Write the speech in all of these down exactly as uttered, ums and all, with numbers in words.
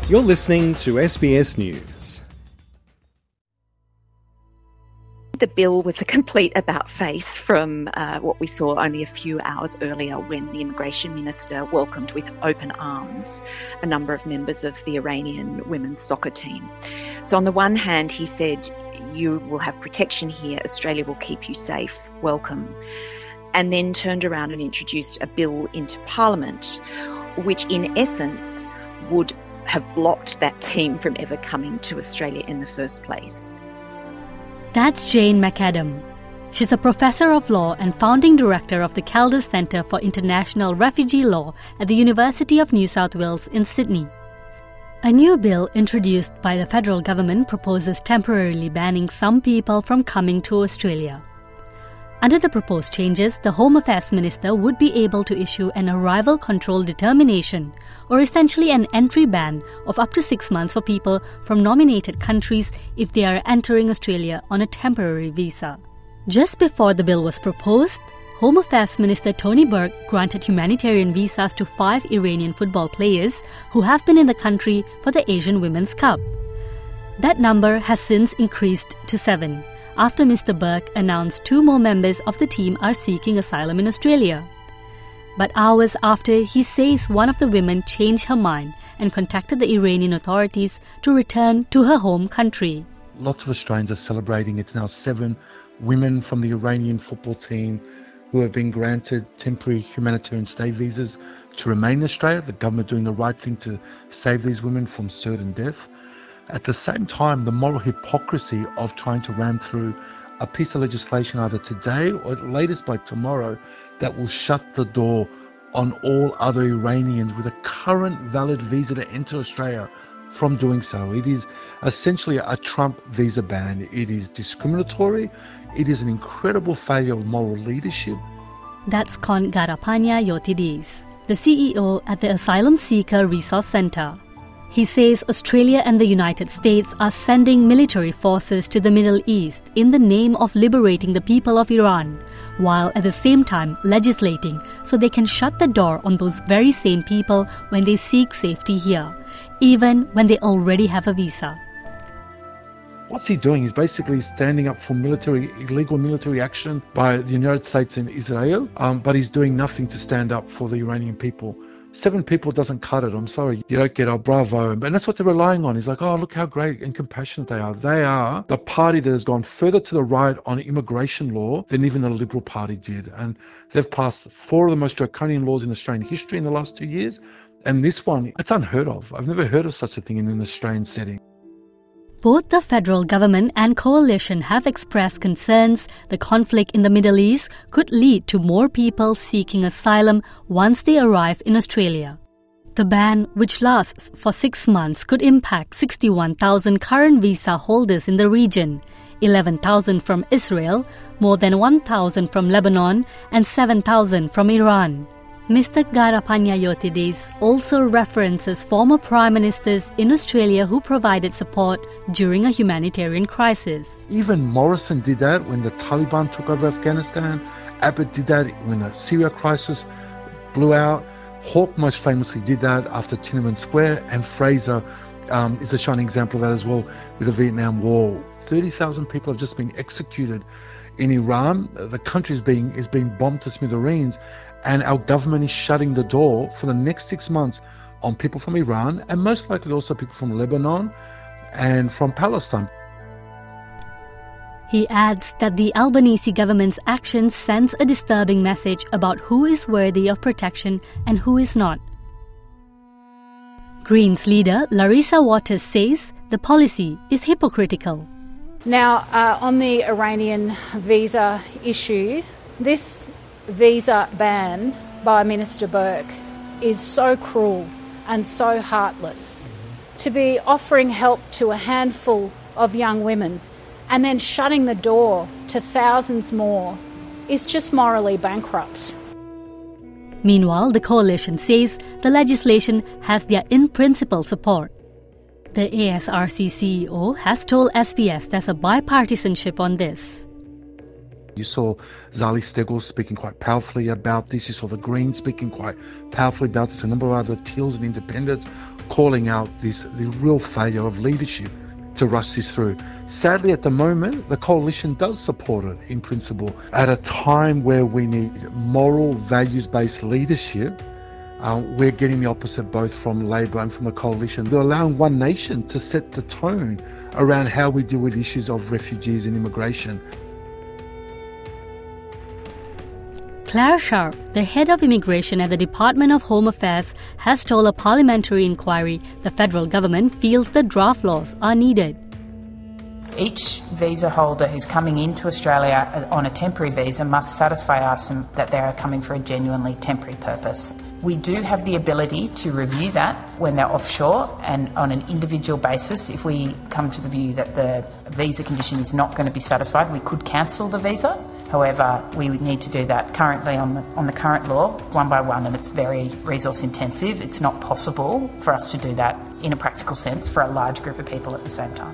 You're listening to S B S News. The bill was a complete about-face from uh, what we saw only a few hours earlier when the Immigration Minister welcomed with open arms a number of members of the Iranian women's soccer team. So on the one hand, he said, you will have protection here, Australia will keep you safe, welcome. And then turned around and introduced a bill into Parliament, which in essence would have blocked that team from ever coming to Australia in the first place. That's Jane McAdam. She's a professor of law and founding director of the Calder Centre for International Refugee Law at the University of New South Wales in Sydney. A new bill introduced by the federal government proposes temporarily banning some people from coming to Australia. Under the proposed changes, the Home Affairs Minister would be able to issue an arrival control determination, or essentially an entry ban of up to six months for people from nominated countries if they are entering Australia on a temporary visa. Just before the bill was proposed, Home Affairs Minister Tony Burke granted humanitarian visas to five Iranian football players who have been in the country for the Asian Women's Cup. That number has since increased to seven, after Mister Burke announced two more members of the team are seeking asylum in Australia. But hours after, he says one of the women changed her mind and contacted the Iranian authorities to return to her home country. Lots of Australians are celebrating. It's now seven women from the Iranian football team who have been granted temporary humanitarian stay visas to remain in Australia. The government doing the right thing to save these women from certain death. At the same time, the moral hypocrisy of trying to ram through a piece of legislation either today or at latest by tomorrow that will shut the door on all other Iranians with a current valid visa to enter Australia from doing so. It is essentially a Trump visa ban. It is discriminatory. It is an incredible failure of moral leadership. That's Kon Garapanya Yotidis, the C E O at the Asylum Seeker Resource Centre. He says Australia and the United States are sending military forces to the Middle East in the name of liberating the people of Iran, while at the same time legislating so they can shut the door on those very same people when they seek safety here, even when they already have a visa. What's he doing? He's basically standing up for military, illegal military action by the United States and Israel, um, but he's doing nothing to stand up for the Iranian people. Seven people doesn't cut it. I'm sorry. You don't get, oh, bravo. And that's what they're relying on. He's like, oh, look how great and compassionate they are. They are the party that has gone further to the right on immigration law than even the Liberal Party did. And they've passed four of the most draconian laws in Australian history in the last two years. And this one, it's unheard of. I've never heard of such a thing in an Australian setting. Both the federal government and coalition have expressed concerns the conflict in the Middle East could lead to more people seeking asylum once they arrive in Australia. The ban, which lasts for six months, could impact sixty-one thousand current visa holders in the region, eleven thousand from Israel, more than one thousand from Lebanon, and seven thousand from Iran. Mister Garapanya Yotidis also references former prime ministers in Australia who provided support during a humanitarian crisis. Even Morrison did that when the Taliban took over Afghanistan. Abbott did that when the Syria crisis blew out. Hawke most famously did that after Tiananmen Square, and Fraser um, is a shining example of that as well with the Vietnam War. thirty thousand people have just been executed in Iran. The country is being, is being bombed to smithereens. And our government is shutting the door for the next six months on people from Iran and most likely also people from Lebanon and from Palestine. He adds that the Albanese government's action sends a disturbing message about who is worthy of protection and who is not. Greens leader Larissa Waters says the policy is hypocritical. Now, uh, on the Iranian visa issue, this visa ban by Minister Burke is so cruel and so heartless. To be offering help to a handful of young women and then shutting the door to thousands more is just morally bankrupt. Meanwhile, the coalition says the legislation has their in-principle support. The A S R C C E O has told S B S there's a bipartisanship on this. You saw Zali Steggall speaking quite powerfully about this. You saw the Greens speaking quite powerfully about this. A number of other Teals and independents calling out this the real failure of leadership to rush this through. Sadly, at the moment, the coalition does support it in principle. At a time where we need moral, values-based leadership, uh, we're getting the opposite both from Labor and from the coalition. They're allowing one nation to set the tone around how we deal with issues of refugees and immigration. Claire Sharp, the head of immigration at the Department of Home Affairs, has told a parliamentary inquiry the federal government feels the draft laws are needed. Each visa holder who's coming into Australia on a temporary visa must satisfy us that they are coming for a genuinely temporary purpose. We do have the ability to review that when they're offshore and on an individual basis. If we come to the view that the visa condition is not going to be satisfied, we could cancel the visa. However, we would need to do that currently on the, on the current law, one by one, and it's very resource intensive. It's not possible for us to do that in a practical sense for a large group of people at the same time.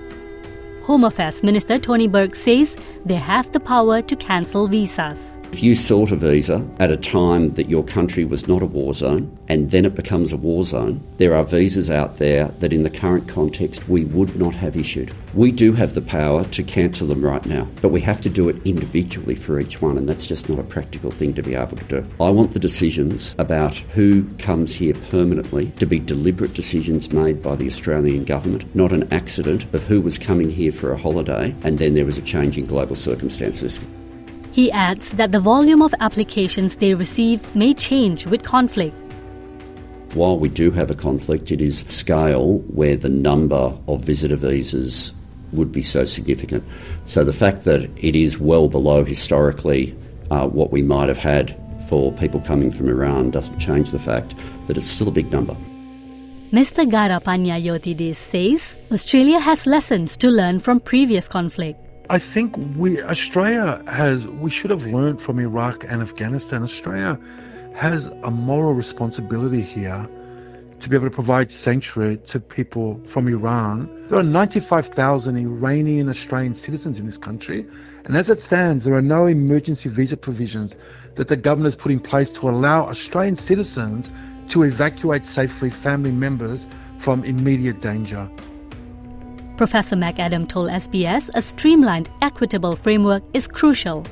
Home Affairs Minister Tony Burke says they have the power to cancel visas. If you sought a visa at a time that your country was not a war zone and then it becomes a war zone, there are visas out there that in the current context we would not have issued. We do have the power to cancel them right now, but we have to do it individually for each one, and that's just not a practical thing to be able to do. I want the decisions about who comes here permanently to be deliberate decisions made by the Australian government, not an accident of who was coming here for a holiday and then there was a change in global circumstances. He adds that the volume of applications they receive may change with conflict. While we do have a conflict, it is scale where the number of visitor visas would be so significant. So the fact that it is well below historically uh, what we might have had for people coming from Iran doesn't change the fact that it's still a big number. Mister Garapanya Yotide says Australia has lessons to learn from previous conflict. I think we, Australia has, we should have learned from Iraq and Afghanistan. Australia has a moral responsibility here to be able to provide sanctuary to people from Iran. There are ninety-five thousand Iranian Australian citizens in this country, and as it stands, there are no emergency visa provisions that the government has put in place to allow Australian citizens to evacuate safely family members from immediate danger. Professor McAdam told S B S a streamlined, equitable framework is crucial.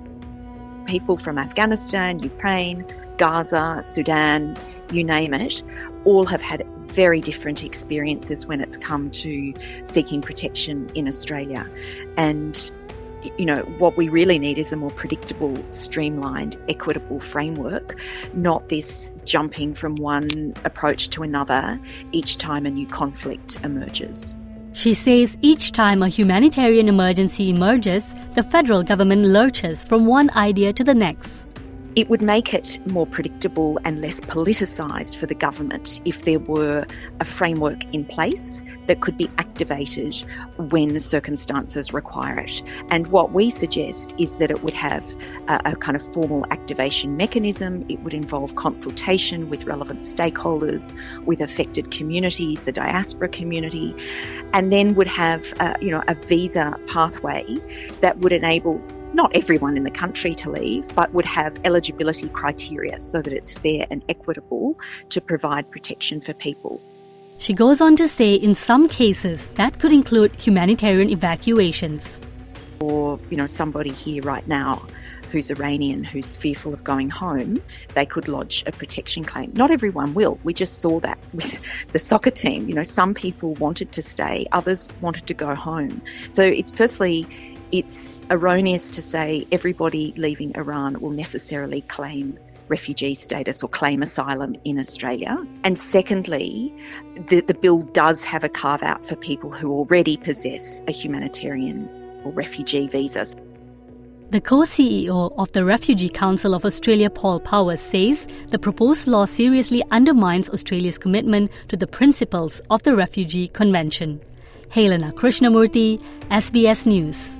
People from Afghanistan, Ukraine, Gaza, Sudan, you name it, all have had very different experiences when it's come to seeking protection in Australia. And, you know, what we really need is a more predictable, streamlined, equitable framework, not this jumping from one approach to another each time a new conflict emerges. She says each time a humanitarian emergency emerges, the federal government lurches from one idea to the next. It would make it more predictable and less politicised for the government if there were a framework in place that could be activated when circumstances require it. And what we suggest is that it would have a, a kind of formal activation mechanism. It would involve consultation with relevant stakeholders, with affected communities, the diaspora community, and then would have uh, you know, a visa pathway that would enable not everyone in the country to leave, but would have eligibility criteria so that it's fair and equitable to provide protection for people. She goes on to say in some cases that could include humanitarian evacuations. Or, you know, somebody here right now who's Iranian, who's fearful of going home, they could lodge a protection claim. Not everyone will. We just saw that with the soccer team. You know, some people wanted to stay, others wanted to go home. So it's firstly, it's erroneous to say everybody leaving Iran will necessarily claim refugee status or claim asylum in Australia. And secondly, the, the bill does have a carve-out for people who already possess a humanitarian or refugee visa. The co-C E O of the Refugee Council of Australia, Paul Powers, says the proposed law seriously undermines Australia's commitment to the principles of the Refugee Convention. Helena Krishnamurthy, S B S News.